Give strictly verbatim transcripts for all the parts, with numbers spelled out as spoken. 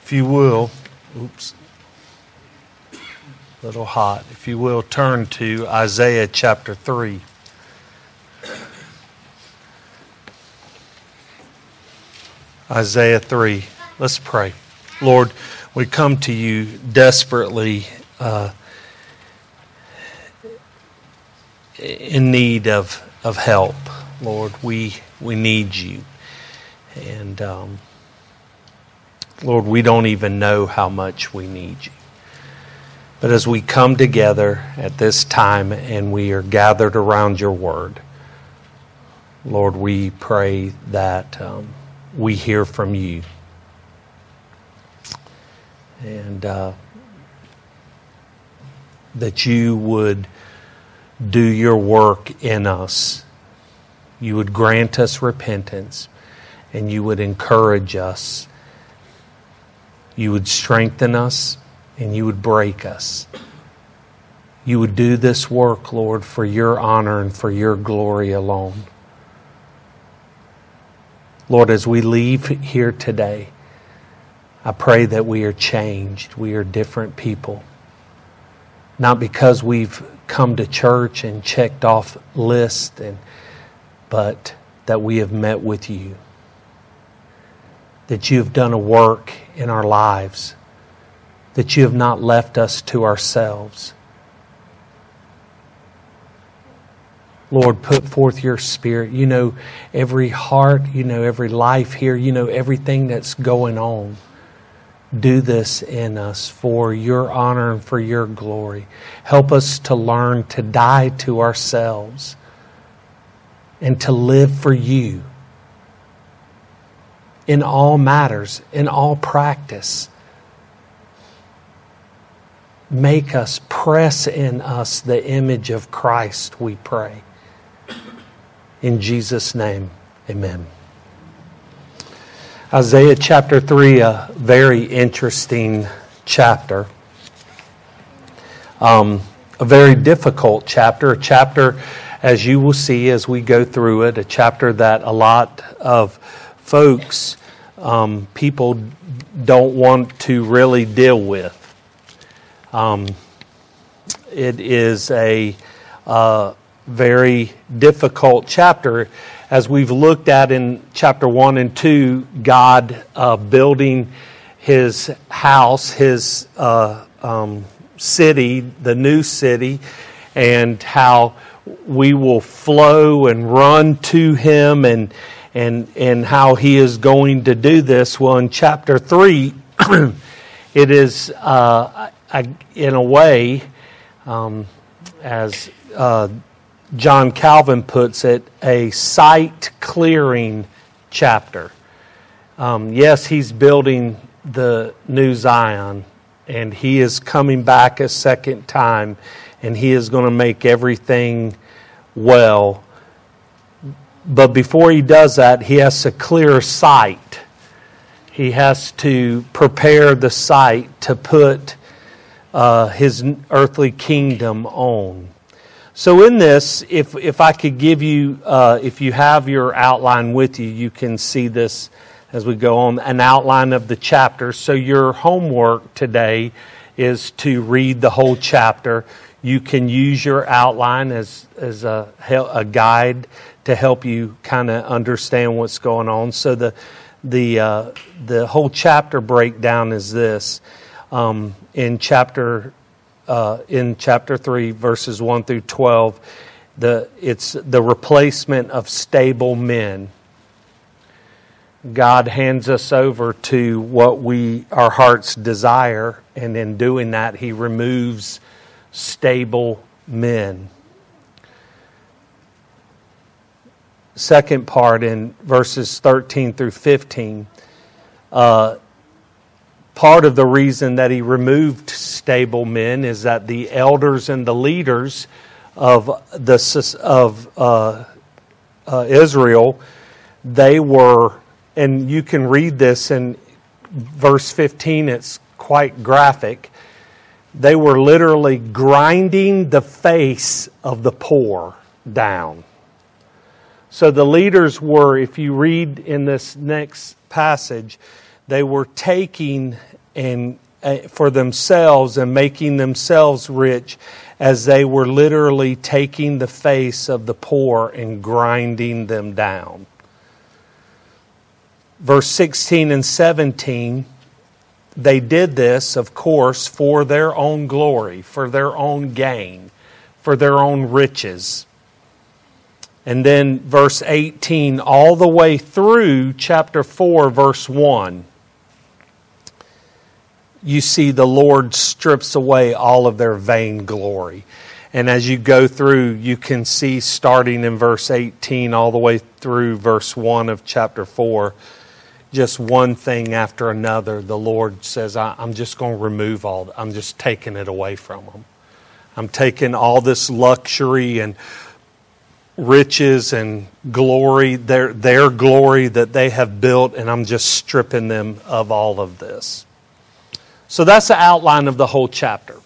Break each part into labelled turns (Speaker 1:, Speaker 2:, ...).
Speaker 1: If you will, oops, a little hot. If you will, turn to Isaiah chapter three. Isaiah three. Let's pray. Lord, we come to you desperately uh, in need of, of help. Lord, we we need you. And um, Lord, we don't even know how much we need you. But as we come together at this time and we are gathered around your word, Lord, we pray that um, we hear from you. And uh, that you would do your work in us. You would grant us repentance, and you would encourage us. You would strengthen us, and you would break us. You would do this work, Lord, for your honor and for your glory alone. Lord, as we leave here today, I pray that we are changed. We are different people. Not because we've come to church and checked off lists, and, but that we have met with you. That you have done a work in our lives. That you have not left us to ourselves. Lord, put forth your Spirit. You know every heart, you know every life here, you know everything that's going on. Do this in us for your honor and for your glory. Help us to learn to die to ourselves and to live for you in all matters, in all practice. Make us, press in us the image of Christ, we pray. In Jesus' name, amen. Isaiah chapter three, a very interesting chapter. Um, a very difficult chapter, a chapter, as you will see as we go through it, a chapter that a lot of folks, um, people don't want to really deal with. Um, it is a uh, very difficult chapter. As we've looked at in chapter one and two, God uh, building His house, His uh, um, city, the new city, and how we will flow and run to Him, and and and how He is going to do this. Well, in chapter three, it is uh, in a way, um, as uh, John Calvin puts it, a sight-clearing chapter. Um, yes, he's building the new Zion, and he is coming back a second time, and he is going to make everything well. But before he does that, he has to clear sight. He has to prepare the site to put uh, his earthly kingdom on. So in this, if if I could give you, uh, if you have your outline with you, you can see this as we go on, an outline of the chapter. So your homework today is to read the whole chapter. You can use your outline as, as a, a guide to help you kind of understand what's going on. So the the uh, the whole chapter breakdown is this. Um, in chapter Uh, in chapter three, verses one through twelve, the it's the replacement of stable men. God hands us over to what we our hearts desire, and in doing that, He removes stable men. Second part, in verses thirteen through fifteen, uh, part of the reason that He removed stable men is that the elders and the leaders of the of uh, uh, Israel, they were, and you can read this in verse fifteen. It's quite graphic. They were literally grinding the face of the poor down. So the leaders were, if you read in this next passage, they were taking and uh, for themselves and making themselves rich, as they were literally taking the face of the poor and grinding them down. Verse sixteen and seventeen, they did this, of course, for their own glory, for their own gain, for their own riches. And then verse eighteen, all the way through chapter four, verse one, you see the Lord strips away all of their vain glory. And as you go through, you can see starting in verse eighteen all the way through verse one of chapter four, just one thing after another, the Lord says, I'm just going to remove all, I'm just taking it away from them. I'm taking all this luxury and riches and glory, their, their glory that they have built, and I'm just stripping them of all of this. So that's the outline of the whole chapter.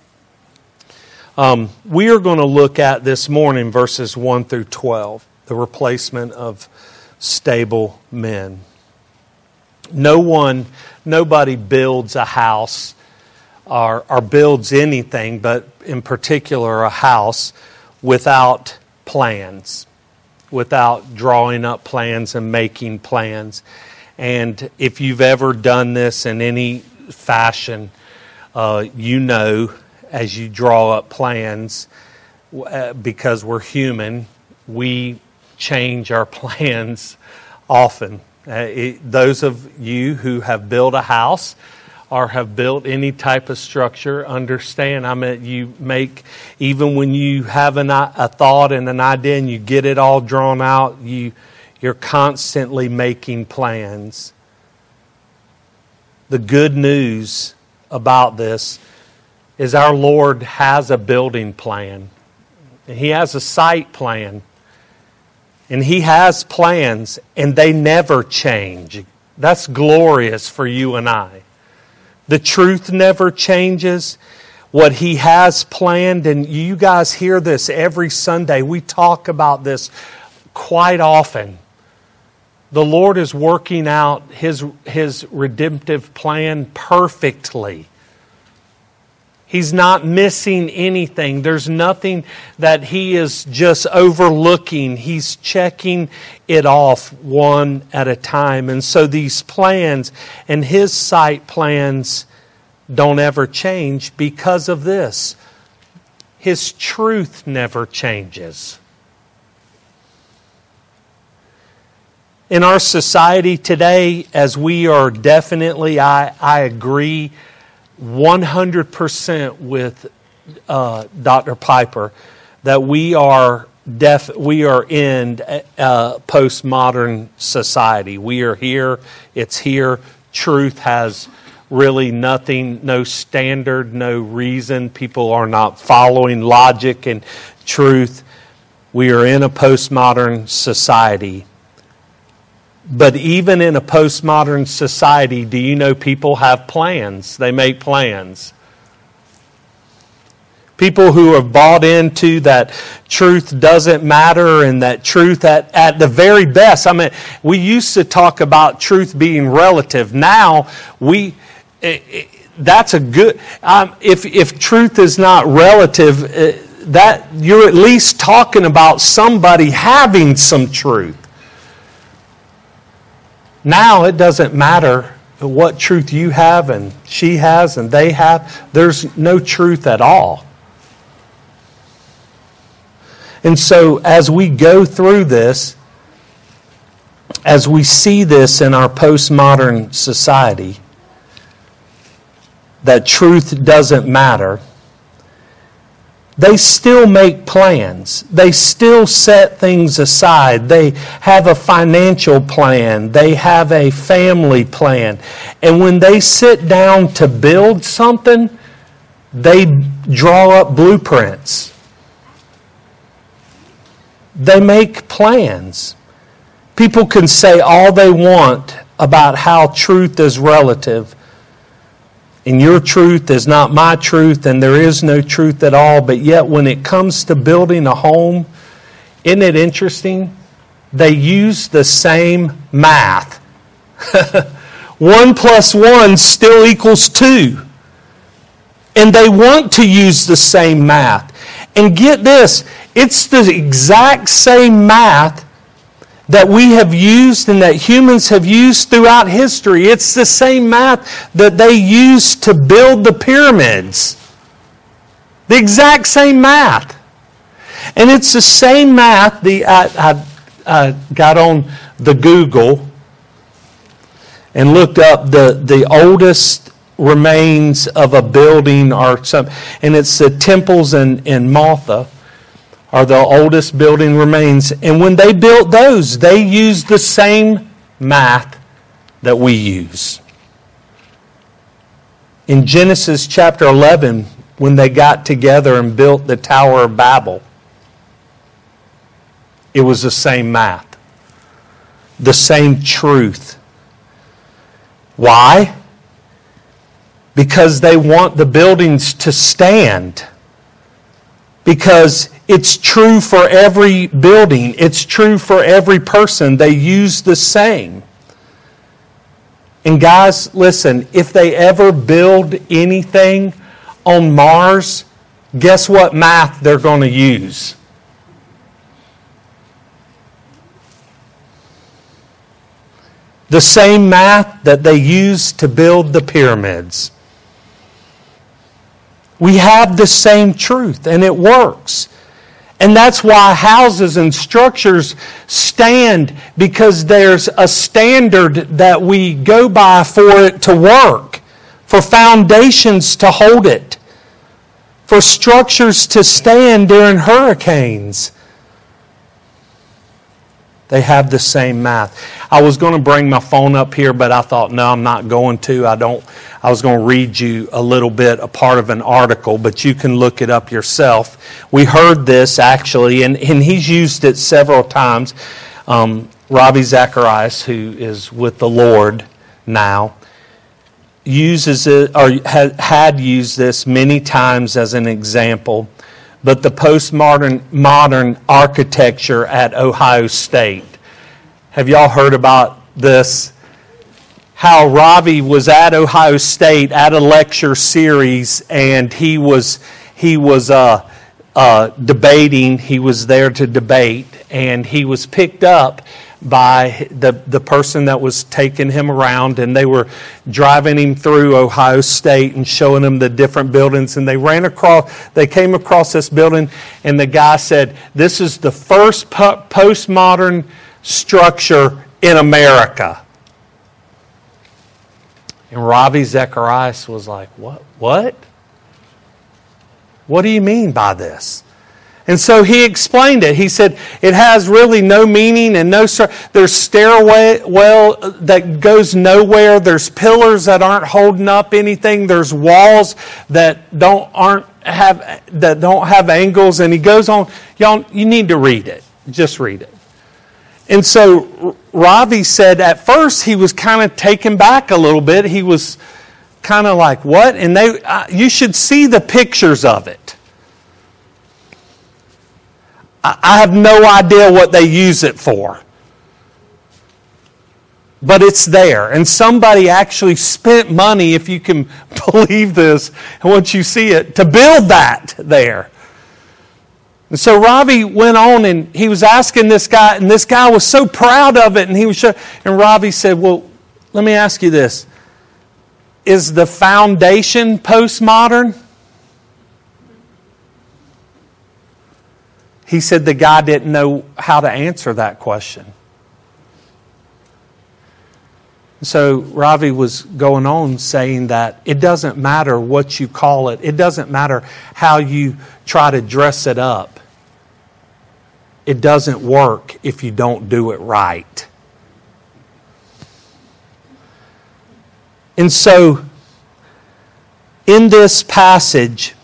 Speaker 1: Um, we are going to look at this morning verses one through twelve, the replacement of stable men. No one, nobody builds a house or, or builds anything, but in particular a house, without plans, without drawing up plans and making plans. And if you've ever done this in any fashion, uh, you know, as you draw up plans, uh, because we're human, we change our plans often. Uh, it, those of you who have built a house or have built any type of structure understand, I mean, you make, even when you have an, a thought and an idea and you get it all drawn out, you, you're constantly making plans. The good news about this is our Lord has a building plan. He has a site plan. And He has plans, and they never change. That's glorious for you and I. The truth never changes. What He has planned, and you guys hear this every Sunday. We talk about this quite often. The Lord is working out His, His redemptive plan perfectly. He's not missing anything. There's nothing that He is just overlooking. He's checking it off one at a time. And so these plans and His sight plans don't ever change because of this. His truth never changes. In our society today, as we are definitely, I, I agree, one hundred percent with uh, Doctor Piper that we are def we are in a postmodern society. We are here. It's here. Truth has really nothing, no standard, no reason. People are not following logic and truth. We are in a postmodern society. But even in a postmodern society, do you know people have plans? They make plans. People who have bought into that truth doesn't matter and that truth at, at the very best. I mean, we used to talk about truth being relative. Now, we it, it, that's a good... Um, if, if truth is not relative, uh, that you're at least talking about somebody having some truth. Now it doesn't matter what truth you have and she has and they have. There's no truth at all. And so as we go through this, as we see this in our postmodern society, that truth doesn't matter, they still make plans. They still set things aside. They have a financial plan. They have a family plan. And when they sit down to build something, they draw up blueprints. They make plans. People can say all they want about how truth is relative. And your truth is not my truth, and there is no truth at all. But yet when it comes to building a home, isn't it interesting? They use the same math. One plus one still equals two. And they want to use the same math. And get this, it's the exact same math that we have used and that humans have used throughout history. It's the same math that they used to build the pyramids. The exact same math. And it's the same math. The I, I, I got on the Google and looked up the, the oldest remains of a building or something. And it's the temples in, in Malta are the oldest building remains. And when they built those, they used the same math that we use. In Genesis chapter eleven, when they got together and built the Tower of Babel, it was the same math, the same truth. Why? Because they want the buildings to stand. Because it's true for every building. It's true for every person. They use the same. And guys, listen, if they ever build anything on Mars, guess what math they're going to use? The same math that they used to build the pyramids. We have the same truth, and it works. And that's why houses and structures stand, because there's a standard that we go by for it to work, for foundations to hold it, for structures to stand during hurricanes. They have the same math. I was going to bring my phone up here, but I thought, no, I'm not going to. I don't. I was going to read you a little bit, a part of an article, but you can look it up yourself. We heard this, actually, and, and he's used it several times. Um, Ravi Zacharias, who is with the Lord now, uses it, or had, had used this many times as an example. But the postmodern modern architecture at Ohio State. Have y'all heard about this? How Ravi was at Ohio State at a lecture series, and he was he was uh, uh, debating. He was there to debate, and he was picked up by the the person that was taking him around, and they were driving him through Ohio State and showing him the different buildings, and they ran across they came across this building, and the guy said, "This is the first po- postmodern structure in America." And Ravi Zacharias was like, "What? What? What do you mean by this?" And so he explained it. He said, it has really no meaning and no... There's stairway well that goes nowhere. There's pillars that aren't holding up anything. There's walls that don't aren't have that don't have angles. And he goes on. Y'all, you need to read it. Just read it. And so Ravi said at first he was kind of taken back a little bit. He was kind of like, what? And they, uh, you should see the pictures of it. I have no idea what they use it for. But it's there. And somebody actually spent money, if you can believe this, once you see it, to build that there. And so Ravi went on and he was asking this guy, and this guy was so proud of it. And he was show, and Ravi said, well, let me ask you this. Is the foundation postmodern? He said the guy didn't know how to answer that question. So Ravi was going on saying that it doesn't matter what you call it. It doesn't matter how you try to dress it up. It doesn't work if you don't do it right. And so in this passage,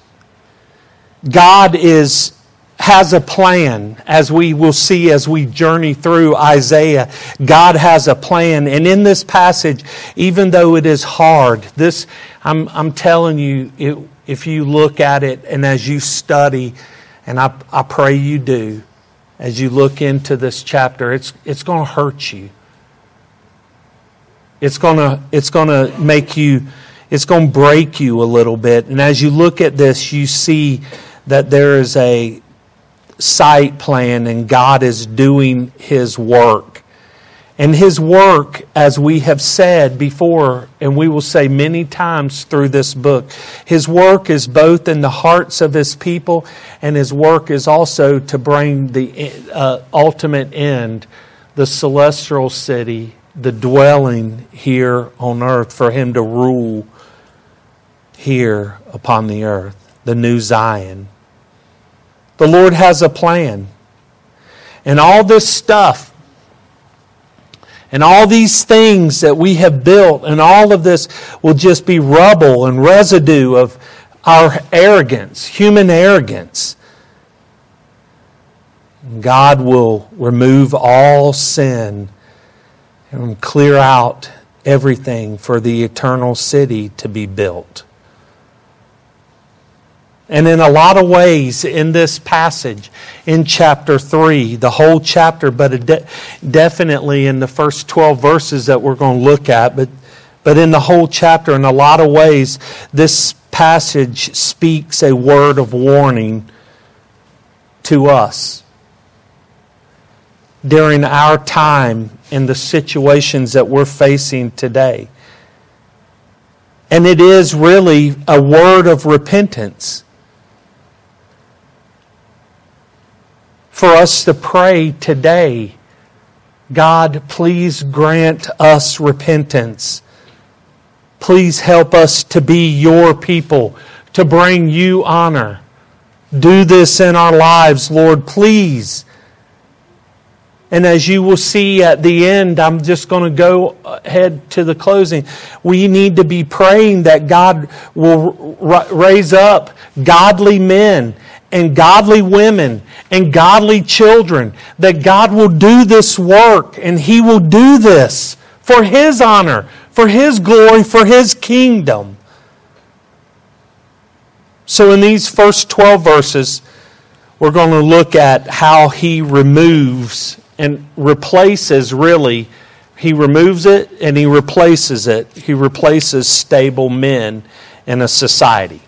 Speaker 1: God is has a plan, as we will see as we journey through Isaiah. God has a plan. And in this passage, even though it is hard, this I'm I'm telling you, it, if you look at it and as you study, and I, I pray you do, as you look into this chapter, it's it's going to hurt you. It's gonna, it's gonna make you, it's gonna break you a little bit. And as you look at this, you see that there is a site plan and God is doing His work. And His work, as we have said before, and we will say many times through this book, His work is both in the hearts of His people, and His work is also to bring the uh, ultimate end, the celestial city, the dwelling here on earth, for Him to rule here upon the earth, the new Zion. The Lord has a plan. And all this stuff, and all these things that we have built, and all of this will just be rubble and residue of our arrogance, human arrogance. God will remove all sin and clear out everything for the eternal city to be built. And in a lot of ways in this passage, in chapter three, the whole chapter, but de- definitely in the first twelve verses that we're going to look at, but, but in the whole chapter, in a lot of ways, this passage speaks a word of warning to us during our time in the situations that we're facing today. And it is really a word of repentance. For us to pray today, God, please grant us repentance. Please help us to be your people, to bring you honor. Do this in our lives, Lord, please. And as you will see at the end, I'm just going to go ahead to the closing. We need to be praying that God will r- raise up godly men and godly women and godly children, that God will do this work and He will do this for His honor, for His glory, for His kingdom. So in these first twelve verses, we're going to look at how He removes and replaces, really, He removes it and He replaces it. He replaces stable men in a society.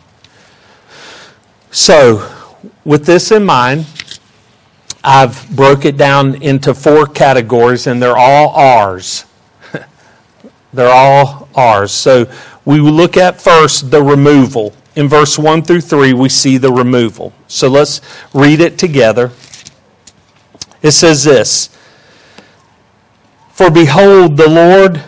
Speaker 1: So, with this in mind, I've broke it down into four categories, and they're all ours. They're all ours. So we will look at first the removal. In verse one through three, we see the removal. So let's read it together. It says this: For behold, the Lord,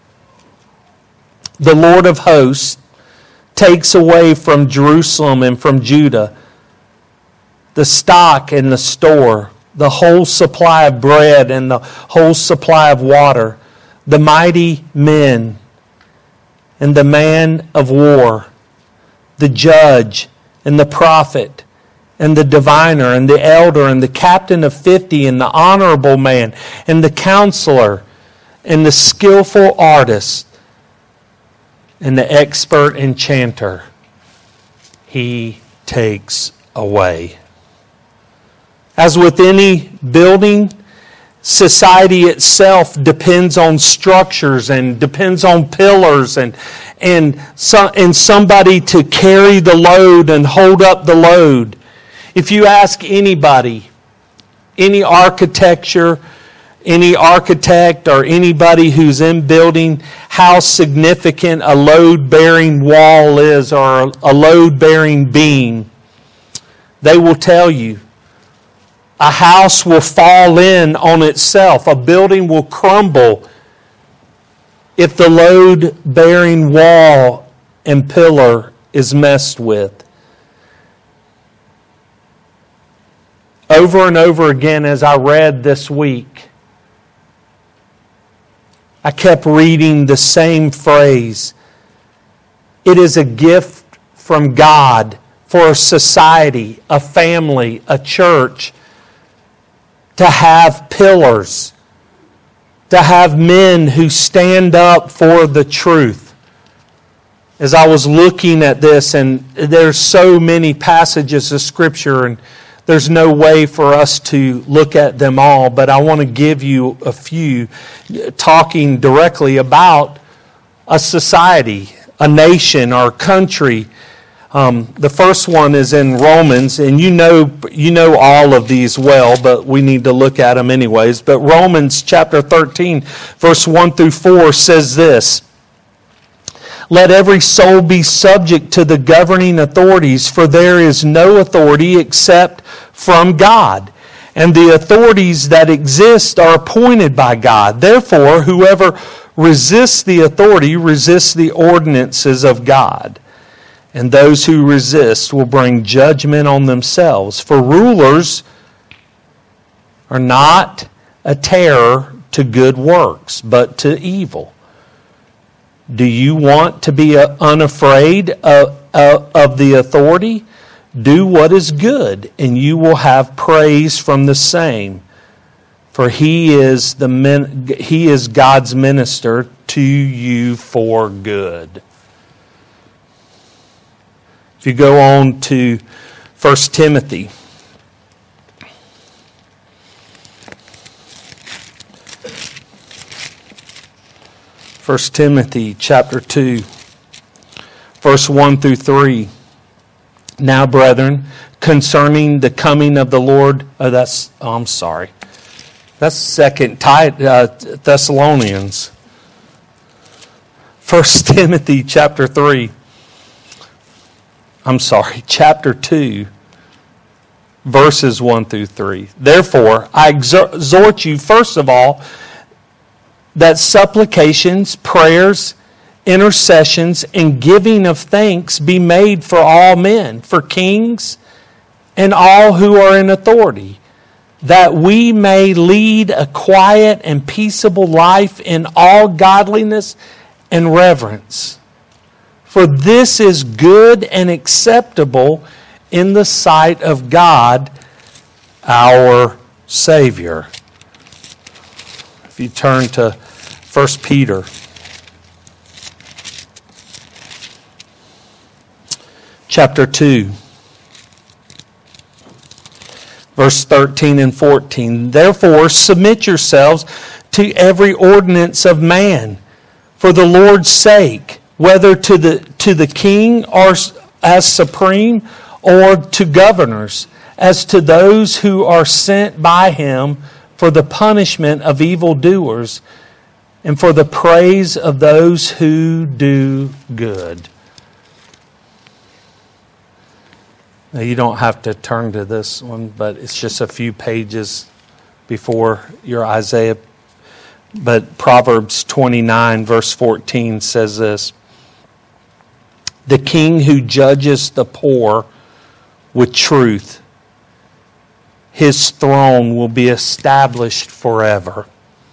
Speaker 1: the Lord of hosts, takes away from Jerusalem and from Judah the stock and the store, the whole supply of bread and the whole supply of water, the mighty men and the man of war, the judge and the prophet and the diviner and the elder and the captain of fifty and the honorable man and the counselor and the skillful artist and the expert enchanter. He takes away. As with any building, society itself depends on structures and depends on pillars and and, so, and somebody to carry the load and hold up the load. If you ask anybody, any architecture, any architect or anybody who's in building, how significant a load-bearing wall is or a load-bearing beam, they will tell you. A house will fall in on itself. A building will crumble if the load-bearing wall and pillar is messed with. Over and over again, as I read this week, I kept reading the same phrase. It is a gift from God for a society, a family, a church, to have pillars, to have men who stand up for the truth. As I was looking at this, and there's so many passages of Scripture, and there's no way for us to look at them all, but I want to give you a few, talking directly about a society, a nation, or country. Um, the first one is in Romans, and you know you know all of these well, but we need to look at them anyways. But Romans chapter thirteen, verse one through four says this: "Let every soul be subject to the governing authorities, for there is no authority except from God, and the authorities that exist are appointed by God. Therefore, whoever resists the authority resists the ordinances of God. And those who resist will bring judgment on themselves. For rulers are not a terror to good works, but to evil. Do you want to be unafraid of, of, of the authority? Do what is good, and you will have praise from the same. For he is the he is God's minister to you for good." If you go on to First Timothy. First Timothy chapter two, verse one through three. "Now, brethren, concerning the coming of the Lord," oh, that's, oh, I'm sorry. That's Second Thessalonians. First Timothy chapter three. I'm sorry, chapter two, verses one through three. "Therefore, I exhort you, first of all, that supplications, prayers, intercessions, and giving of thanks be made for all men, for kings, and all who are in authority, that we may lead a quiet and peaceable life in all godliness and reverence. For this is good and acceptable in the sight of God, our Savior." If you turn to First Peter. Chapter two. Verse thirteen and fourteen. "Therefore submit yourselves to every ordinance of man, for the Lord's sake, whether to the to the king or as supreme, or to governors, as to those who are sent by him for the punishment of evildoers, and for the praise of those who do good." Now, you don't have to turn to this one, but it's just a few pages before your Isaiah. But Proverbs twenty-nine, verse fourteen says this: "The king who judges the poor with truth, his throne will be established forever."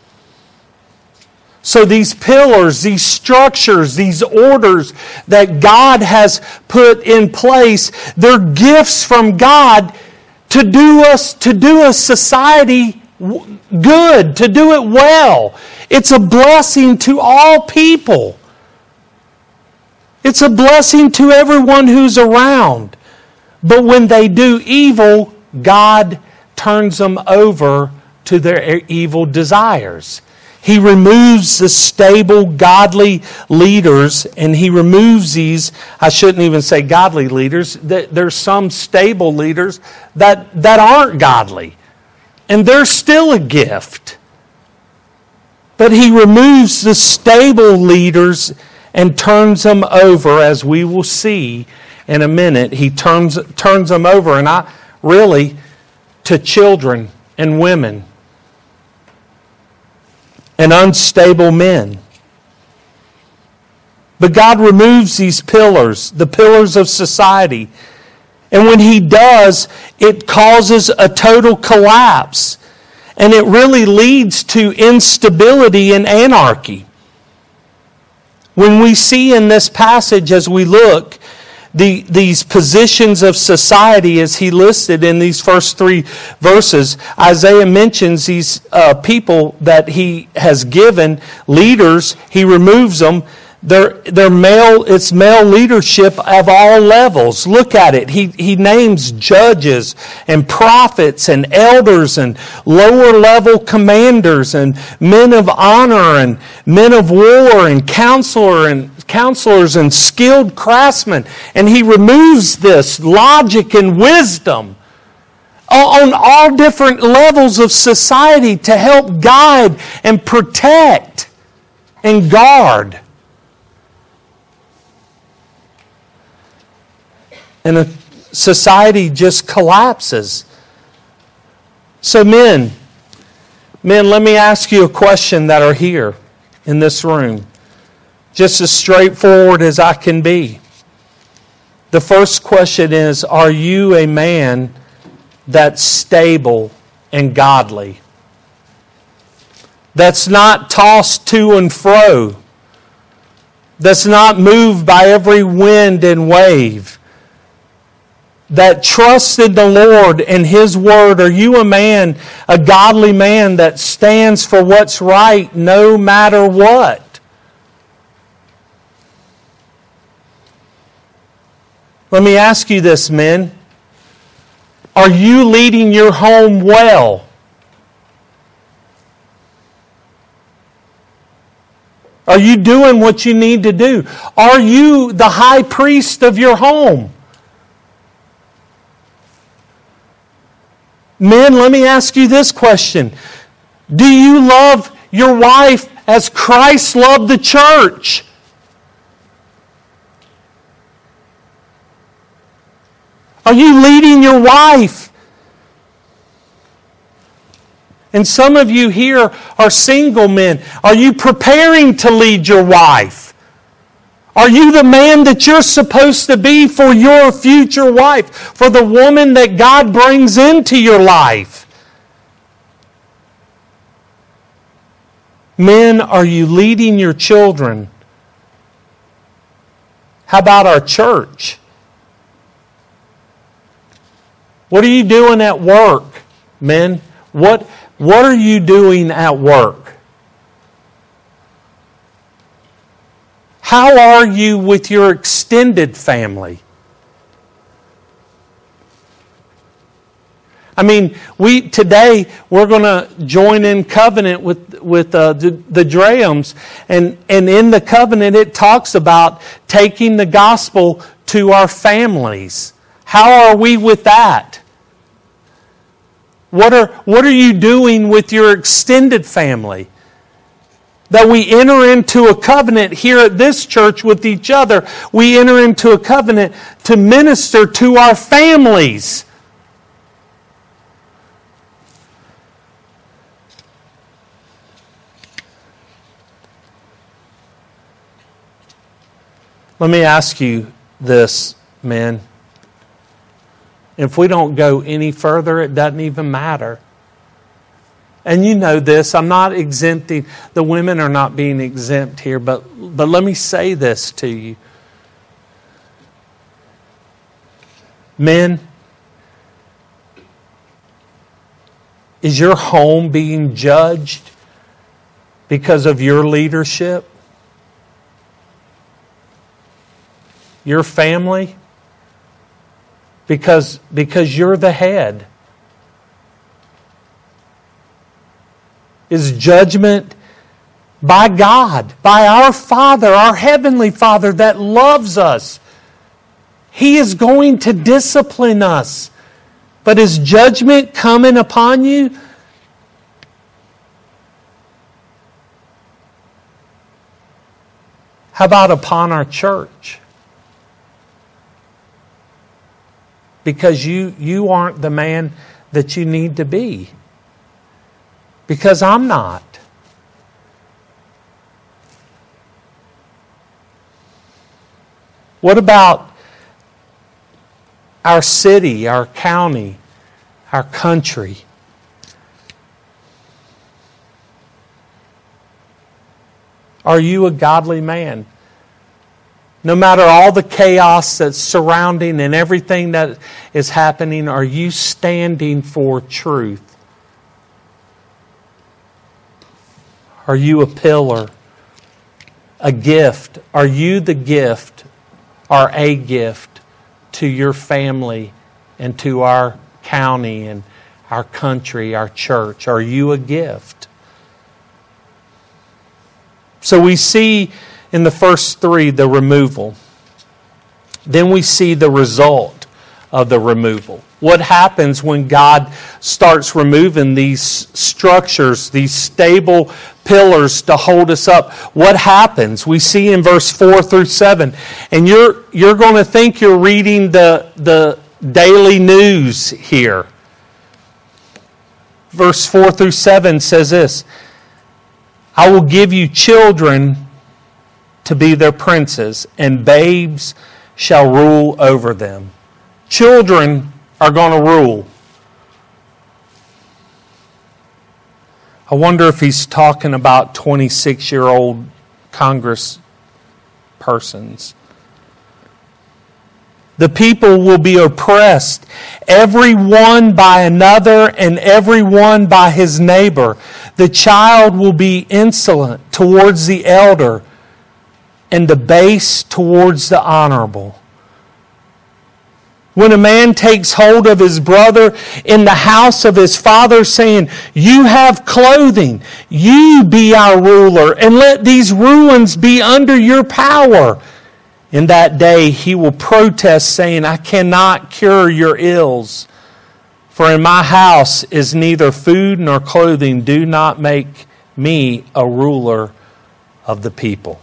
Speaker 1: So these pillars, these structures, these orders that God has put in place, they're gifts from God to do us, to do a society good, to do it well. It's a blessing to all people. It's a blessing to everyone who's around. But when they do evil, God turns them over to their evil desires. He removes the stable, godly leaders, and He removes these, I shouldn't even say godly leaders, there's some stable leaders that, that aren't godly. And they're still a gift. But He removes the stable leaders and turns them over, as we will see in a minute. He turns, turns them over, and I really, to children and women and unstable men. But God removes these pillars, the pillars of society. And when He does, it causes a total collapse. And it really leads to instability and anarchy. When we see in this passage, as we look, the, these positions of society as he listed in these first three verses, Isaiah mentions these uh, people that he has given, leaders, he removes them. They're, they're male, it's male leadership of all levels. Look at it. He, he names judges and prophets and elders and lower level commanders and men of honor and men of war and counselor and counselors and skilled craftsmen. And he removes this logic and wisdom on all different levels of society to help guide and protect and guard. And a society just collapses. So men, men, let me ask you a question that are here in this room. Just as straightforward as I can be. The first question is, are you a man that's stable and godly? That's not tossed to and fro. That's not moved by every wind and wave. That trusts in the Lord and His Word. Are you a man, a godly man that stands for what's right no matter what? Let me ask you this, men. Are you leading your home well? Are you doing what you need to do? Are you the high priest of your home? Men, let me ask you this question. Do you love your wife as Christ loved the church? Are you leading your wife? And some of you here are single men. Are you preparing to lead your wife? Are you the man that you're supposed to be for your future wife? For the woman that God brings into your life? Men, are you leading your children? How about our church? What are you doing at work, men? What, what are you doing at work? How are you with your extended family? I mean, we today we're going to join in covenant with with uh, the, the Drahams, and and in the covenant it talks about taking the gospel to our families. How are we with that? What are what are you doing with your extended family? That we enter into a covenant here at this church with each other. We enter into a covenant to minister to our families. Let me ask you this, men. If we don't go any further, it doesn't even matter. And you know this, I'm not exempting, the women are not being exempt here, but, but let me say this to you. Men, is your home being judged because of your leadership? Your family? Because, because you're the head. Is judgment by God, by our Father, our Heavenly Father that loves us. He is going to discipline us. But is judgment coming upon you? How about upon our church? Because you, you aren't the man that you need to be. Because I'm not. What about our city, our county, our country? Are you a godly man? No matter all the chaos that's surrounding and everything that is happening, are you standing for truth? Are you a pillar? a gift? Are you the gift or a gift to your family and to our county and our country, our church? Are you a gift? So we see in the first three the removal. Then we see the result of the removal. What happens when God starts removing these structures, these stable pillars to hold us up? What happens? We see in verse four through seven. And you're you're going to think you're reading the, the daily news here. Verse four through seven says this: I will give you children to be their princes, and babes shall rule over them. Children are going to rule. I wonder if he's talking about twenty-six-year-old Congress persons. The people will be oppressed, every one by another and every one by his neighbor. The child will be insolent towards the elder, and the base towards the honorable. When a man takes hold of his brother in the house of his father, saying, you have clothing, you be our ruler, and let these ruins be under your power. In that day he will protest, saying, I cannot cure your ills. For in my house is neither food nor clothing. Do not make me a ruler of the people.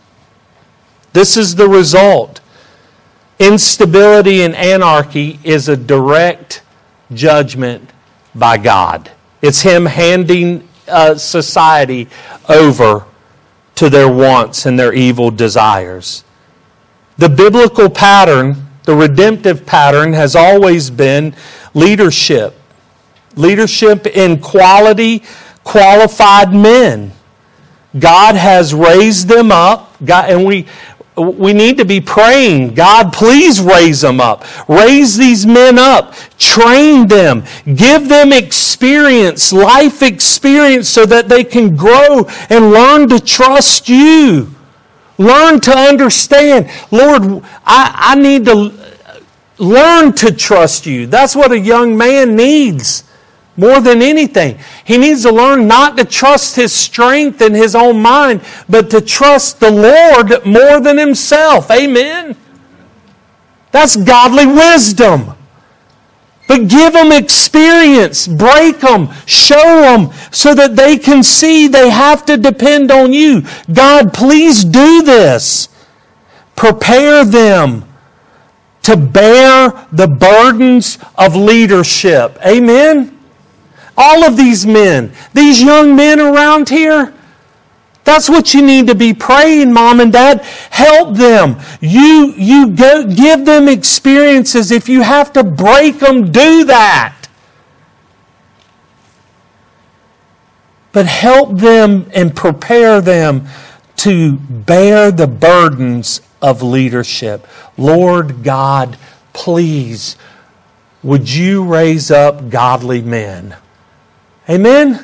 Speaker 1: This is the result. Instability and anarchy is a direct judgment by God. It's Him handing uh, society over to their wants and their evil desires. The biblical pattern, the redemptive pattern, has always been leadership. Leadership in quality, qualified men. God has raised them up, God, and we we need to be praying, God, please raise them up. Raise these men up. Train them. Give them experience, life experience, so that they can grow and learn to trust you. Learn to understand. Lord, I, I need to learn to trust you. That's what a young man needs. More than anything, he needs to learn not to trust his strength and his own mind, but to trust the Lord more than himself. Amen? That's godly wisdom. But give them experience, break them, show them, so that they can see they have to depend on you. God, please do this. Prepare them to bear the burdens of leadership. Amen? All of these men, these young men around here, that's what you need to be praying, Mom and Dad. Help them. You, you go, give them experiences. If you have to break them, do that. But help them and prepare them to bear the burdens of leadership. Lord God, please, would you raise up godly men? Amen?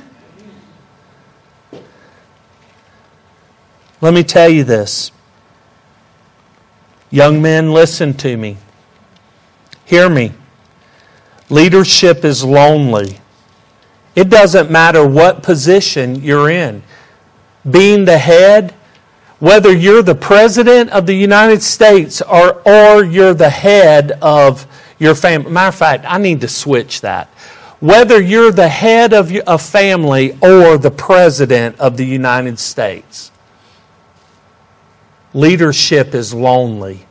Speaker 1: Let me tell you this. Young men, listen to me. Hear me. Leadership is lonely. It doesn't matter what position you're in. Being the head, whether you're the President of the United States or, or you're the head of your family. Matter of fact, I need to switch that. Whether you're the head of a family or the President of the United States, leadership is lonely.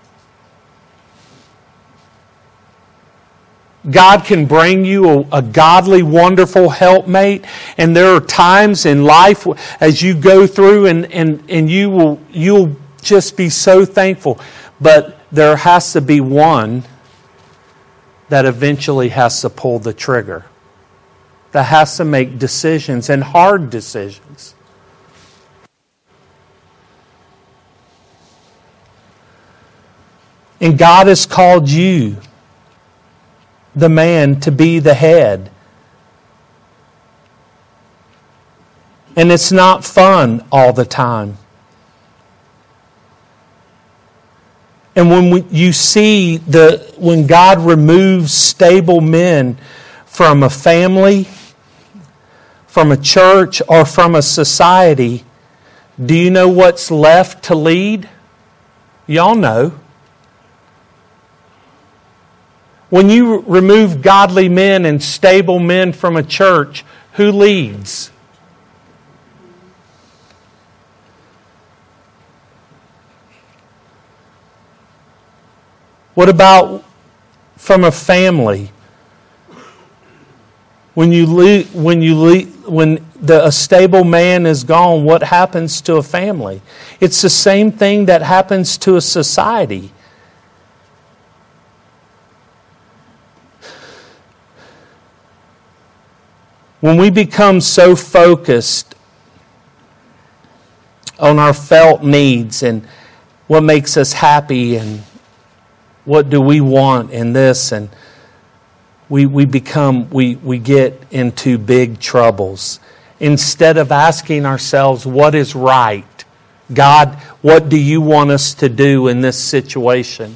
Speaker 1: God can bring you a, a godly, wonderful helpmate, and there are times in life as you go through and, and, and you will, you'll just be so thankful. But there has to be one that eventually has to pull the trigger, that has to make decisions, and hard decisions. And God has called you, the man, to be the head. And it's not fun all the time. And when we, you see the when God removes stable men from a family, from a church, or from a society, do you know what's left to lead? Y'all know. When you remove godly men and stable men from a church, who leads? What about from a family? When you leave, when you leave, when the a stable man is gone, what happens to a family? It's the same thing that happens to a society. When we become so focused on our felt needs and what makes us happy and what do we want in this, and we we become we we get into big troubles instead of asking ourselves what is right. God, what do you want us to do in this situation?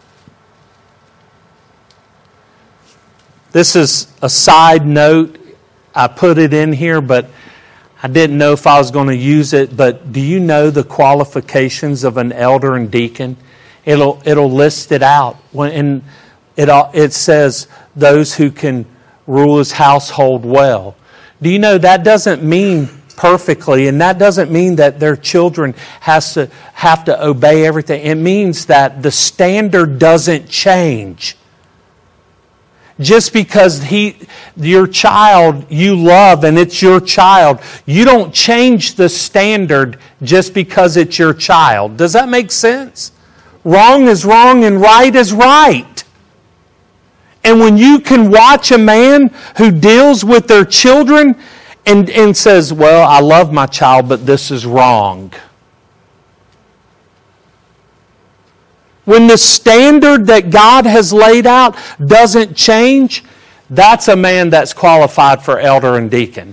Speaker 1: This is a side note. I put it in here, but I didn't know if I was going to use it. But do you know the qualifications of an elder and deacon? It'll it'll list it out. When and it it says those who can rule his household well. Do you know that doesn't mean perfectly, and that doesn't mean that their children has to have to obey everything. It means that the standard doesn't change. Just because he, your child you love and it's your child, you don't change the standard just because it's your child. Does that make sense? Wrong is wrong and right is right. And when you can watch a man who deals with their children and, and says, well, I love my child, but this is wrong. When the standard that God has laid out doesn't change, that's a man that's qualified for elder and deacon.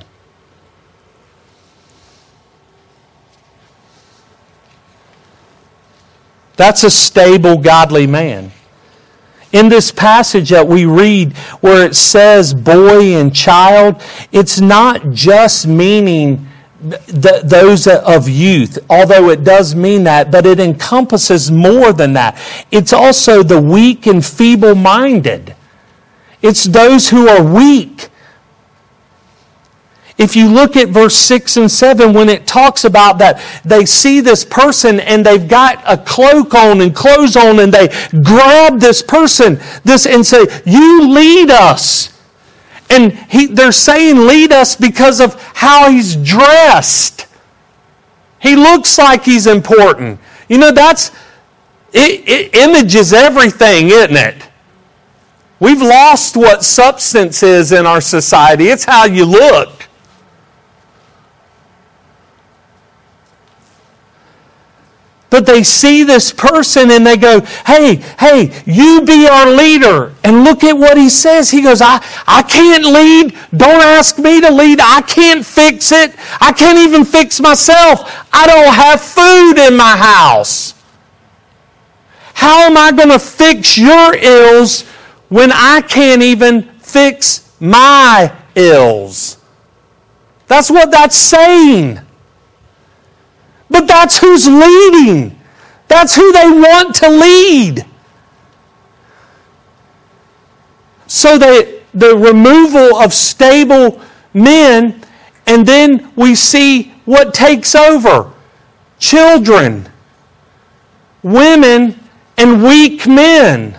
Speaker 1: That's a stable, godly man. In this passage that we read where it says boy and child, it's not just meaning th- those of youth, although it does mean that, but it encompasses more than that. It's also the weak and feeble-minded. It's those who are weak. If you look at verse six and seven, when it talks about that, they see this person and they've got a cloak on and clothes on, and they grab this person this and say, you lead us. And he, they're saying lead us because of how he's dressed. He looks like he's important. You know, that's, it, it images everything, isn't it? We've lost what substance is in our society. It's how you look. But they see this person and they go, hey, hey, you be our leader. And look at what he says. He goes, I, I can't lead. Don't ask me to lead. I can't fix it. I can't even fix myself. I don't have food in my house. How am I going to fix your ills when I can't even fix my ills? That's what that's saying. But that's who's leading. That's who they want to lead. So they, the removal of stable men, and then we see what takes over. Children, women, and weak men.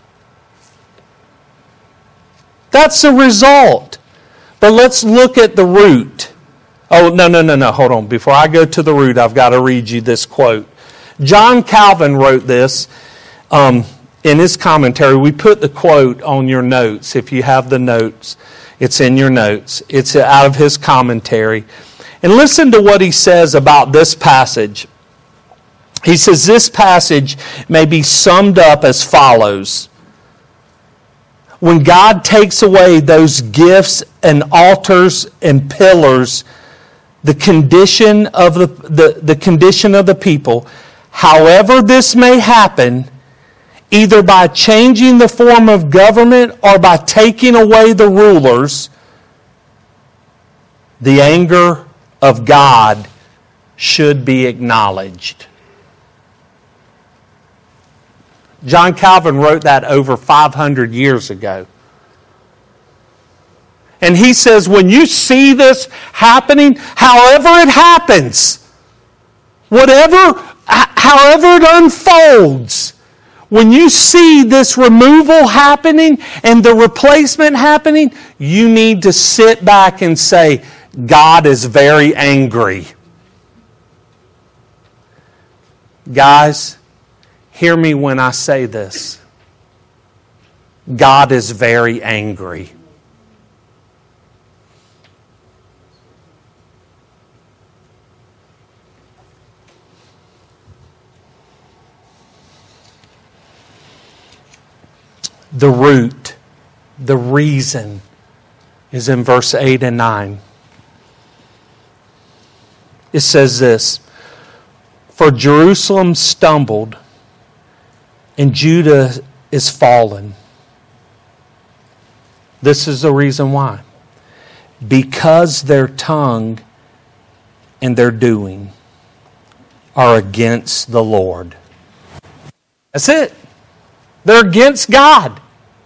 Speaker 1: That's the result. But let's look at the root. Oh, no, no, no, no, hold on. Before I go to the root, I've got to read you this quote. John Calvin wrote this um, in his commentary. We put the quote on your notes. If you have the notes, it's in your notes. It's out of his commentary. And listen to what he says about this passage. He says, this passage may be summed up as follows. When God takes away those gifts and altars and pillars, the condition of the, the, the condition of the people, however this may happen, either by changing the form of government or by taking away the rulers, the anger of God should be acknowledged. John Calvin wrote that over five hundred years ago. And he says, when you see this happening, however it happens, whatever, however it unfolds, when you see this removal happening and the replacement happening, you need to sit back and say, God is very angry. Guys, hear me when I say this. God is very angry. The root, the reason, is in verse eight and nine. It says this, for Jerusalem stumbled, and Judah is fallen. This is the reason why. Because their tongue and their doing are against the Lord. That's it. They're against God.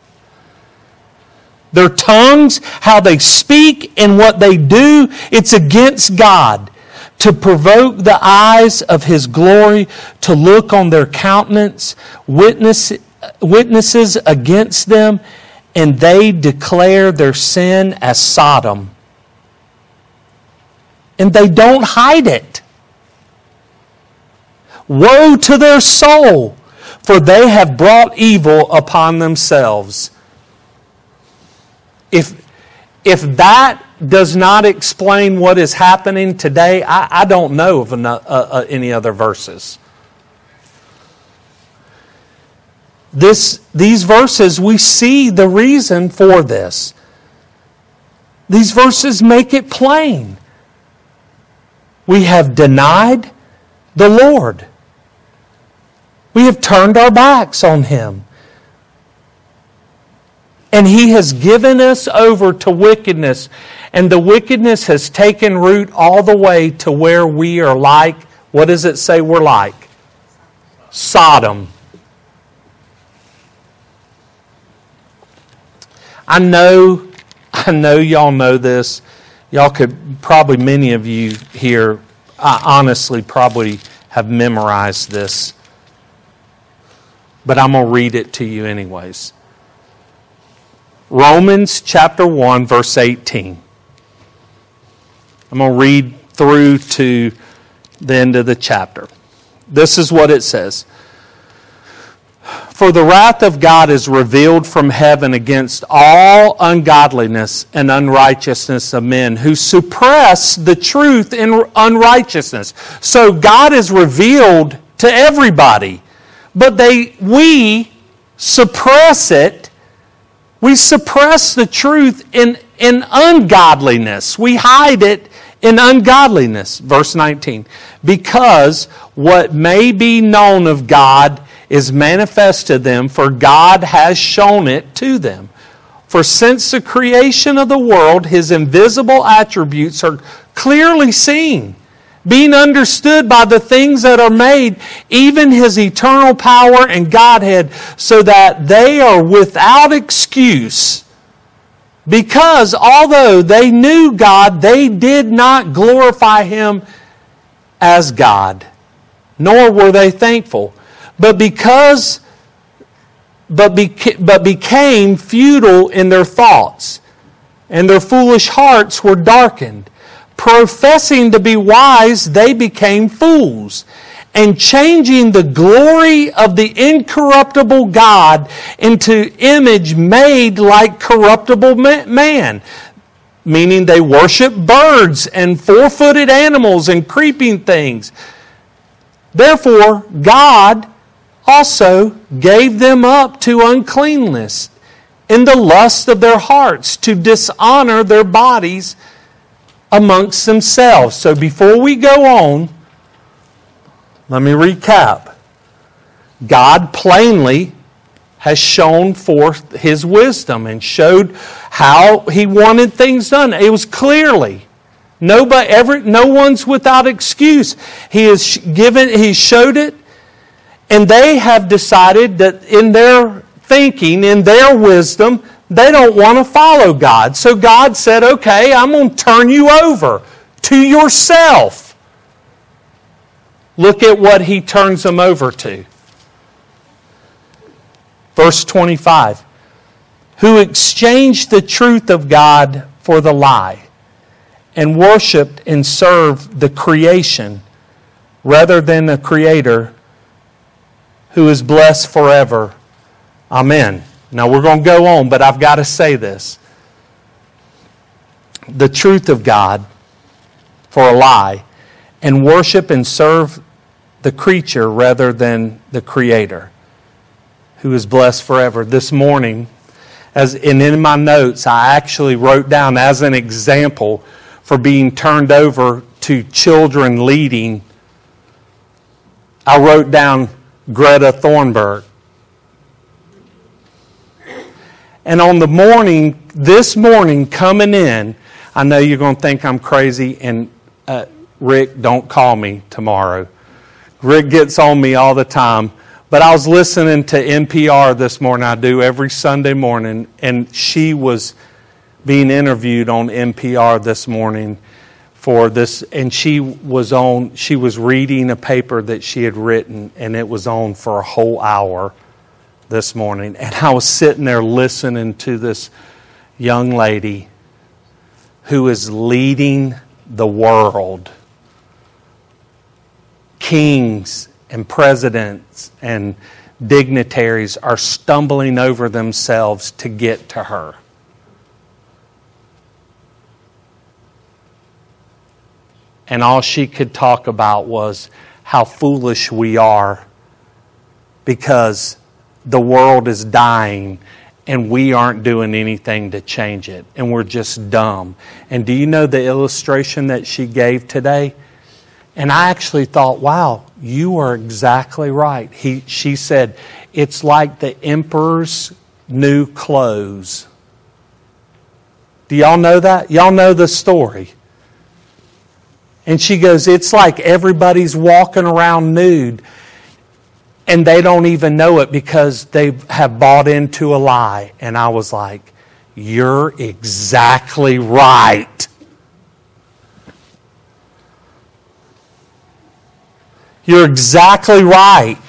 Speaker 1: Their tongues, how they speak and what they do, it's against God. To provoke the eyes of His glory, to look on their countenance, witness, witnesses against them, and they declare their sin as Sodom. And they don't hide it. Woe to their soul, for they have brought evil upon themselves. If, if that does not explain what is happening today, I, I don't know of enough, uh, uh, any other verses. This, these verses, we see the reason for this. These verses make it plain. We have denied the Lord. We have turned our backs on Him. And He has given us over to wickedness. And the wickedness has taken root all the way to where we are like, what does it say we're like? Sodom. I know, I know y'all know this. Y'all could, probably many of you here, I honestly probably have memorized this. But I'm going to read it to you anyways. Romans chapter one, verse eighteen. I'm going to read through to the end of the chapter. This is what it says. For the wrath of God is revealed from heaven against all ungodliness and unrighteousness of men who suppress the truth in unrighteousness. So God is revealed to everybody, but they we suppress it. We suppress the truth in, in ungodliness. We hide it in ungodliness. Verse nineteen. Because what may be known of God is manifest to them, for God has shown it to them. For since the creation of the world, His invisible attributes are clearly seen, being understood by the things that are made, even His eternal power and Godhead, so that they are without excuse. Because although they knew God, they did not glorify Him as God, nor were they thankful. But because, but, beca- but became futile in their thoughts, and their foolish hearts were darkened. Professing to be wise, they became fools, and changing the glory of the incorruptible God into image made like corruptible man. Meaning they worship birds and four-footed animals and creeping things. Therefore, God also gave them up to uncleanness in the lust of their hearts, to dishonor their bodies amongst themselves. So before we go on, let me recap. God plainly has shown forth his wisdom and showed how he wanted things done. It was clearly nobody, every, no one's without excuse. He has given, he showed it, and they have decided that in their thinking, in their wisdom, they don't want to follow God. So God said, okay, I'm going to turn you over to yourself. Look at what he turns them over to. Verse twenty-five, who exchanged the truth of God for the lie, and worshipped and served the creation rather than the Creator, who is blessed forever. Amen. Now we're going to go on, but I've got to say this. The truth of God for a lie, and worship and serve the creature rather than the Creator, who is blessed forever. This morning, as and in my notes, I actually wrote down as an example for being turned over to children leading, I wrote down Greta Thunberg. And on the morning, this morning coming in, I know you're going to think I'm crazy, and uh, Rick, don't call me tomorrow. Rick gets on me all the time. But I was listening to N P R this morning. I do every Sunday morning. And she was being interviewed on N P R this morning for this. And she was on, she was reading a paper that she had written. And it was on for a whole hour this morning. And I was sitting there listening to this young lady who is leading the world. Kings and presidents and dignitaries are stumbling over themselves to get to her. And all she could talk about was how foolish we are because the world is dying and we aren't doing anything to change it. And we're just dumb. And do you know the illustration that she gave today? And I actually thought, wow, you are exactly right. He, she said, it's like the emperor's new clothes. Do y'all know that? Y'all know the story. And she goes, it's like everybody's walking around nude and they don't even know it because they have bought into a lie. And I was like, you're exactly right. You're exactly right.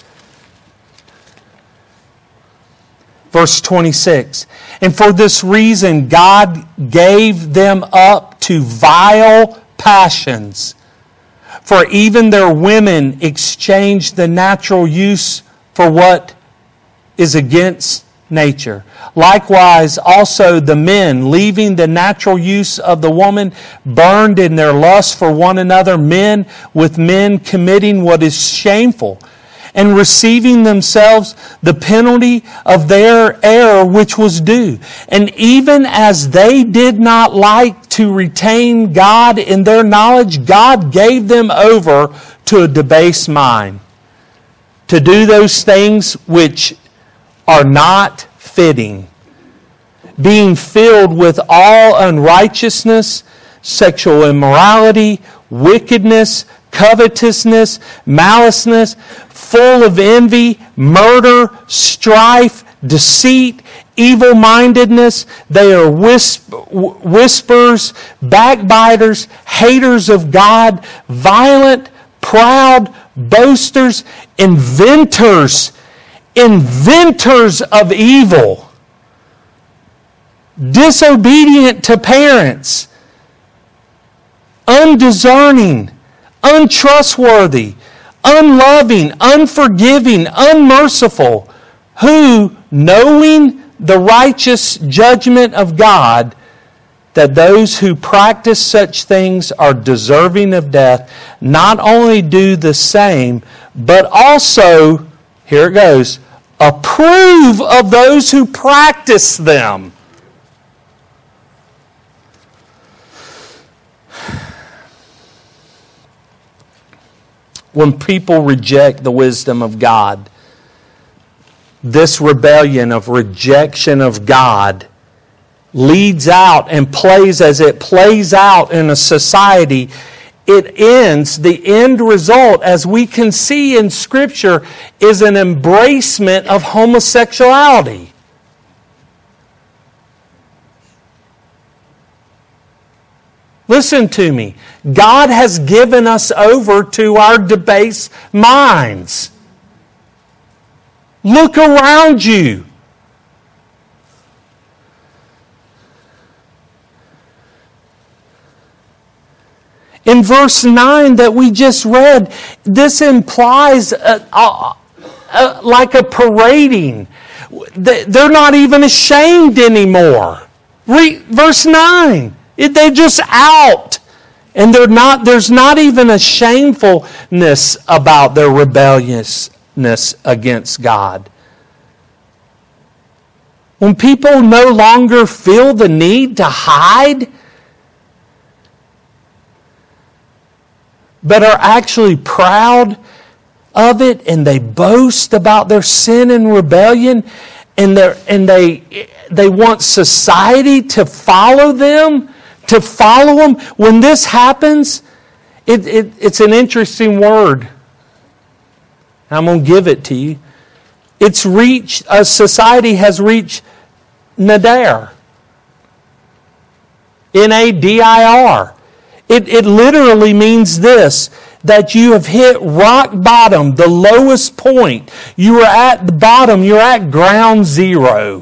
Speaker 1: Verse twenty-six. And for this reason, God gave them up to vile passions. For even their women exchanged the natural use for what is against nature. Likewise, also the men, leaving the natural use of the woman, burned in their lust for one another, men with men committing what is shameful, and receiving themselves the penalty of their error which was due. And even as they did not like to retain God in their knowledge, God gave them over to a debased mind, to do those things which are not fitting, being filled with all unrighteousness, sexual immorality, wickedness, covetousness, maliceness, full of envy, murder, strife, deceit, evil-mindedness. They are whisp- whisperers, backbiters, haters of God, violent, proud, boasters, inventors, inventors of evil, disobedient to parents, undiscerning, untrustworthy, unloving, unforgiving, unmerciful, who, knowing the righteous judgment of God, that those who practice such things are deserving of death, not only do the same, but also, here it goes, approve of those who practice them. When people reject the wisdom of God, this rebellion of rejection of God leads out and plays as it plays out in a society, it ends, the end result, as we can see in Scripture, is an embracement of homosexuality. Listen to me. God has given us over to our debased minds. Look around you. In verse nine that we just read, this implies a, a, a, like a parading. They're not even ashamed anymore. Read verse nine. They're just out. And they're not, there's not even a shamefulness about their rebelliousness against God. When people no longer feel the need to hide, but are actually proud of it, and they boast about their sin and rebellion, and they and they they want society to follow them, to follow them. When this happens, it, it it's an interesting word. I'm going to give it to you. It's reached, a society has reached nadir. N A D I R. It, it literally means this, that you have hit rock bottom, the lowest point. You are at the bottom, you're at ground zero.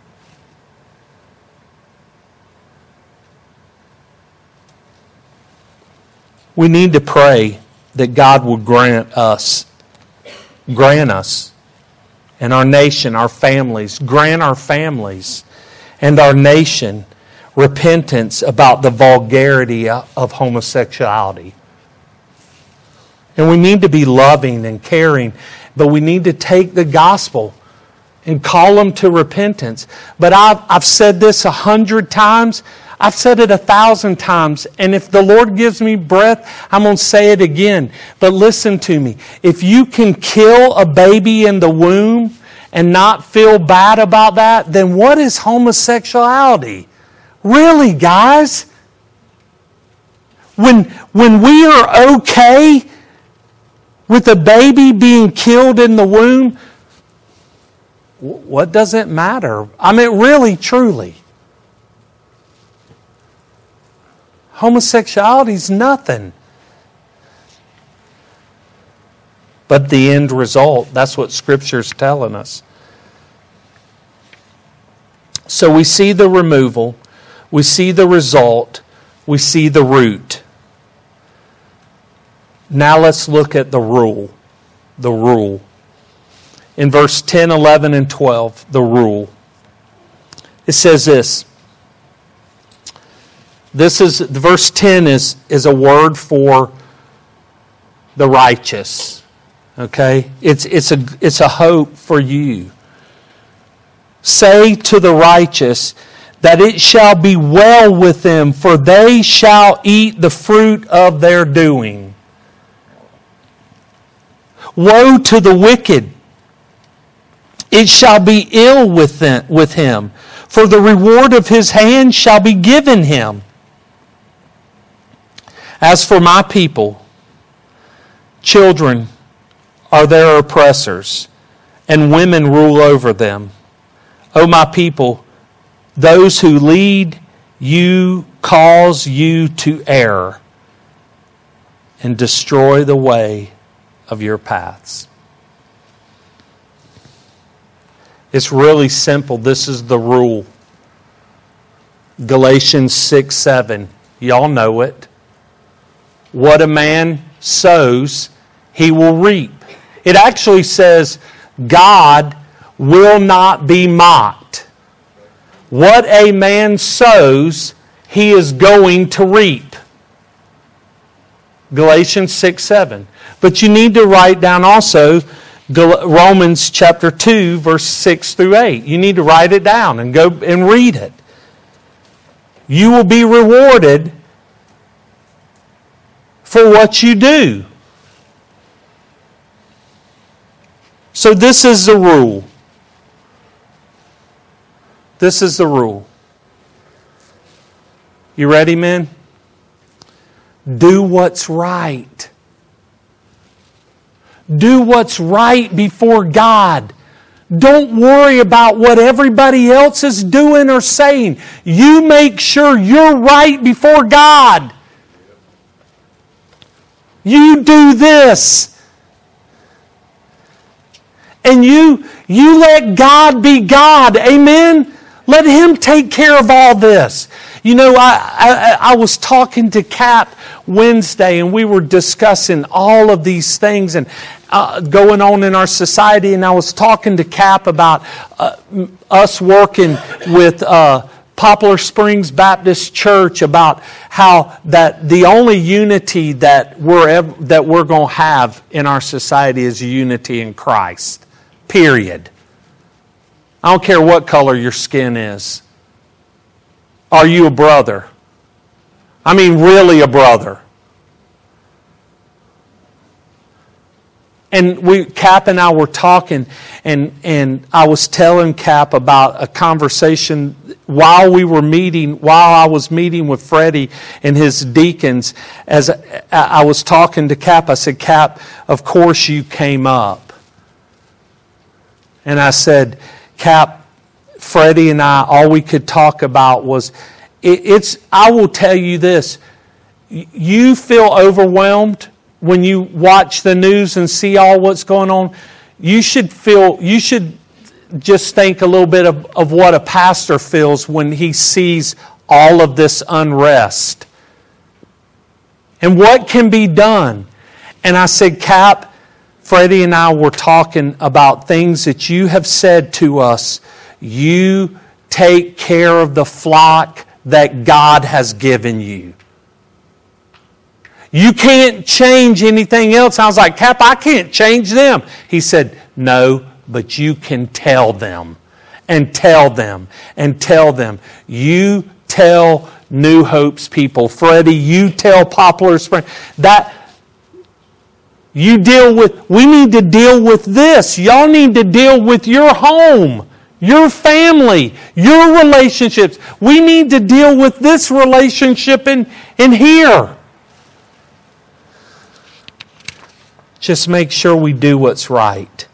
Speaker 1: We need to pray that God will grant us, grant us, and our nation, our families, grant our families and our nation repentance about the vulgarity of homosexuality. And we need to be loving and caring, but we need to take the gospel and call them to repentance. But I've, I've said this a hundred times. I've said it a thousand times. And if the Lord gives me breath, I'm going to say it again. But listen to me. If you can kill a baby in the womb and not feel bad about that, then what is homosexuality? Really, guys? When, when we are okay with a baby being killed in the womb, what does it matter? I mean, really, truly. Homosexuality is nothing. But the end result, that's what Scripture's telling us. So we see the removal. We see the result. We see the root. Now let's look at the rule. The rule. In verse ten, eleven, and twelve, the rule. It says this. This is, verse ten is, is a word for the righteous. Okay? It's, it's, a, it's a hope for you. Say to the righteous, that it shall be well with them, for they shall eat the fruit of their doing. Woe to the wicked! It shall be ill with them, with him, for the reward of his hand shall be given him. As for my people, children are their oppressors, and women rule over them. O my people, those who lead you cause you to err and destroy the way of your paths. It's really simple. This is the rule. Galatians six seven. Y'all know it. What a man sows, he will reap. It actually says, God will not be mocked. What a man sows, he is going to reap. Galatians six seven. But you need to write down also Romans chapter two, verse six through eight. You need to write it down and go and read it. You will be rewarded for what you do. So this is the rule. This is the rule. You ready, men? Do what's right. Do what's right before God. Don't worry about what everybody else is doing or saying. You make sure you're right before God. You do this. And you, you let God be God. Amen? Let Him take care of all this. You know, I, I, I was talking to Cap Wednesday, and we were discussing all of these things and uh, going on in our society. And I was talking to Cap about uh, us working with uh, Poplar Springs Baptist Church, about how that the only unity that we're ever, that we're going to have in our society is unity in Christ. Period. I don't care what color your skin is. Are you a brother? I mean, really a brother. And we, Cap and I were talking, and, and I was telling Cap about a conversation while we were meeting, while I was meeting with Freddie and his deacons. As I was talking to Cap, I said, Cap, of course you came up. And I said, Cap, Freddie and I, all we could talk about was, it, it's, I will tell you this, you feel overwhelmed when you watch the news and see all what's going on. You should feel, you should just think a little bit of, of what a pastor feels when he sees all of this unrest. And what can be done. And I said, Cap, Freddie and I were talking about things that you have said to us. You take care of the flock that God has given you. You can't change anything else. I was like, Cap, I can't change them. He said, no, but you can tell them and tell them and tell them. You tell New Hope's people. Freddie, you tell Poplar Springs. That you deal with, we need to deal with this. Y'all need to deal with your home, your family, your relationships. We need to deal with this relationship in, in here. Just make sure we do what's right.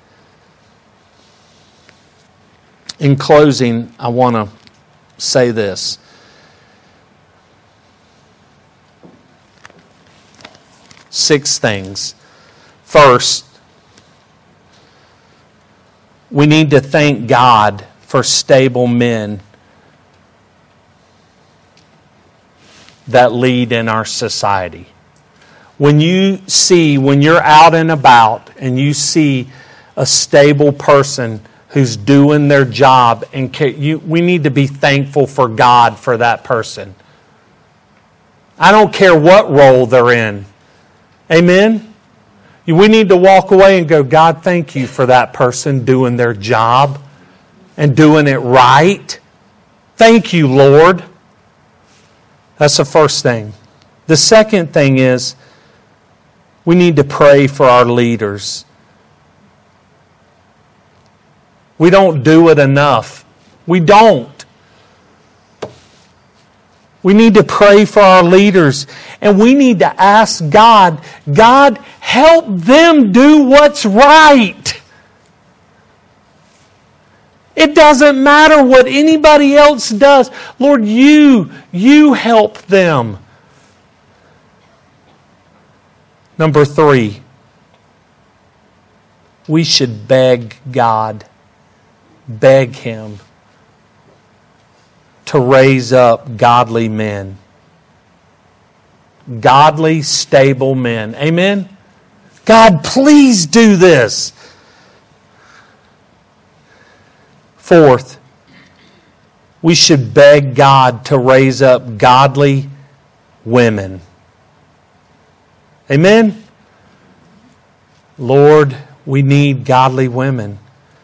Speaker 1: In closing, I want to say this. Six things. First, we need to thank God for stable men that lead in our society. When you see, when you're out and about and you see a stable person who's doing their job, and you, we need to be thankful for God for that person. I don't care what role they're in. Amen? We need to walk away and go, God, thank you for that person doing their job and doing it right. Thank you, Lord. That's the first thing. The second thing is, we need to pray for our leaders. We don't do it enough. We don't. We need to pray for our leaders. And we need to ask God, God, help them do what's right. It doesn't matter what anybody else does. Lord, you, you help them. Number three, we should beg God, beg Him to raise up godly men. Godly, stable men. Amen? God, please do this. Fourth, we should beg God to raise up godly women. Amen? Lord, we need godly women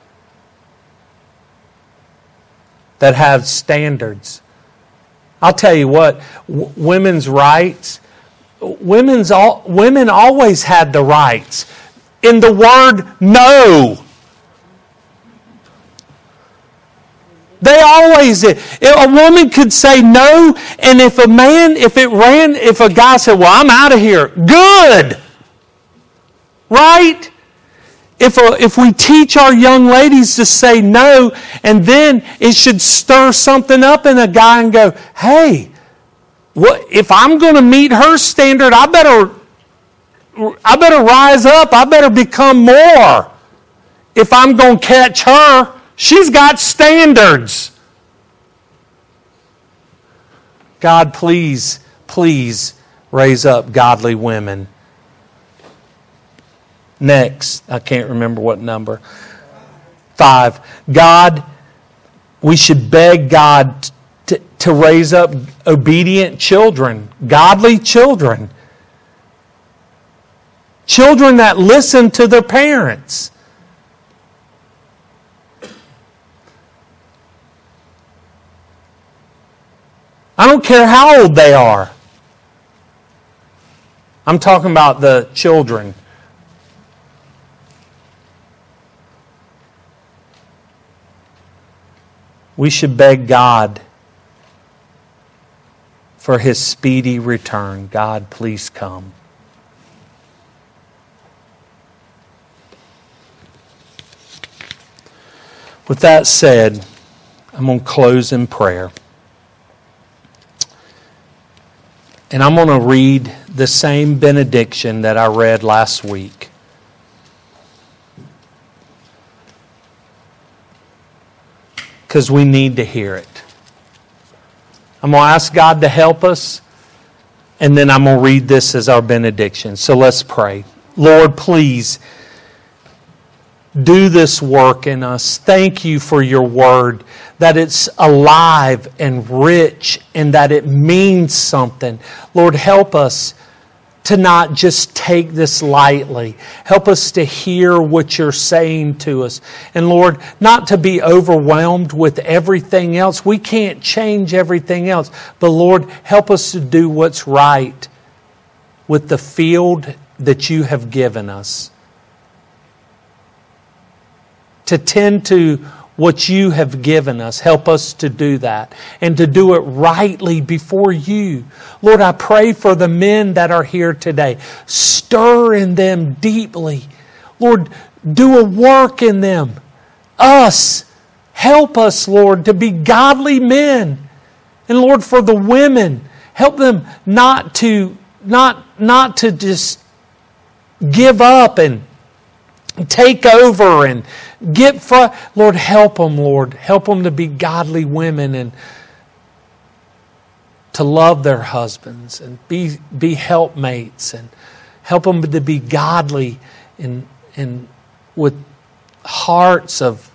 Speaker 1: that have standards. I'll tell you what, w- women's rights, women's all, women always had the rights. In the word no. They always always it. A woman could say no, and if a man, if it ran, if a guy said, well, I'm out of here, good. Right? If, a, if we teach our young ladies to say no, and then it should stir something up in a guy and go, hey, what, if I'm going to meet her standard, I better, I better rise up. I better become more. If I'm going to catch her, she's got standards. God, please, please raise up godly women. Next, I can't remember what number. Five, God, we should beg God to, to raise up obedient children, godly children. Children that listen to their parents. I don't care how old they are. I'm talking about the children. We should beg God for His speedy return. God, please come. With that said, I'm going to close in prayer. And I'm going to read the same benediction that I read last week. Because we need to hear it. I'm going to ask God to help us, and then I'm going to read this as our benediction. So let's pray. Lord, please do this work in us. Thank you for your word, that it's alive and rich and that it means something. Lord, help us to not just take this lightly. Help us to hear what you're saying to us. And Lord, not to be overwhelmed with everything else. We can't change everything else. But Lord, help us to do what's right with the field that you have given us. To tend to what you have given us. Help us to do that and to do it rightly before you. Lord, I pray for the men that are here today. Stir in them deeply. Lord, do a work in them. Us. Help us, Lord, to be godly men. And Lord, for the women, help them not to, not, not to just give up and take over and get front. Lord, help them, Lord. Help them to be godly women and to love their husbands and be, be helpmates and help them to be godly and, and with hearts of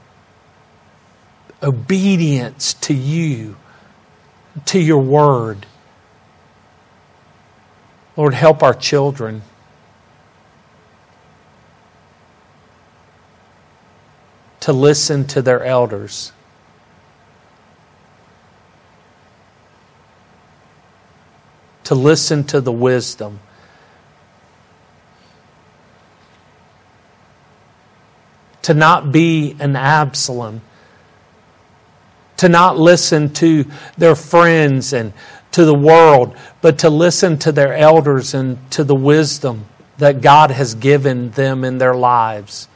Speaker 1: obedience to you, to your word. Lord, help our children. To listen to their elders. To listen to the wisdom. To not be an Absalom. To not listen to their friends and to the world, but to listen to their elders and to the wisdom that God has given them in their lives.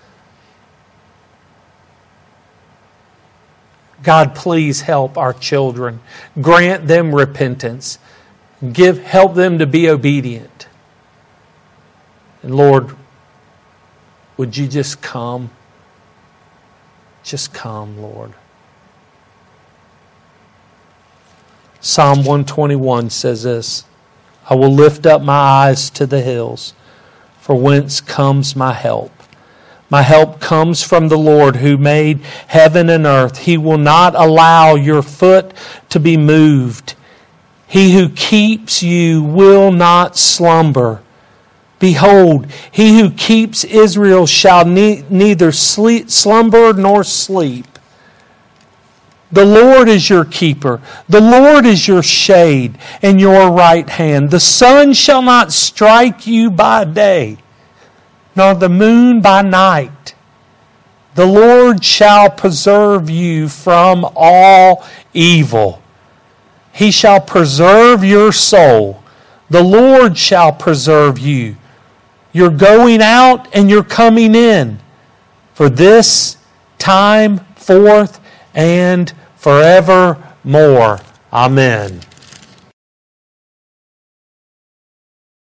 Speaker 1: God, please help our children. Grant them repentance. Give, help them to be obedient. And Lord, would you just come? Just come, Lord. Psalm one twenty-one says this, I will lift up my eyes to the hills, for whence comes my help? My help comes from the Lord who made heaven and earth. He will not allow your foot to be moved. He who keeps you will not slumber. Behold, he who keeps Israel shall ne- neither sleep, slumber nor sleep. The Lord is your keeper. The Lord is your shade and your right hand. The sun shall not strike you by day, nor the moon by night. The Lord shall preserve you from all evil. He shall preserve your soul. The Lord shall preserve you. You're going out and you're coming in for this time forth and forevermore. Amen.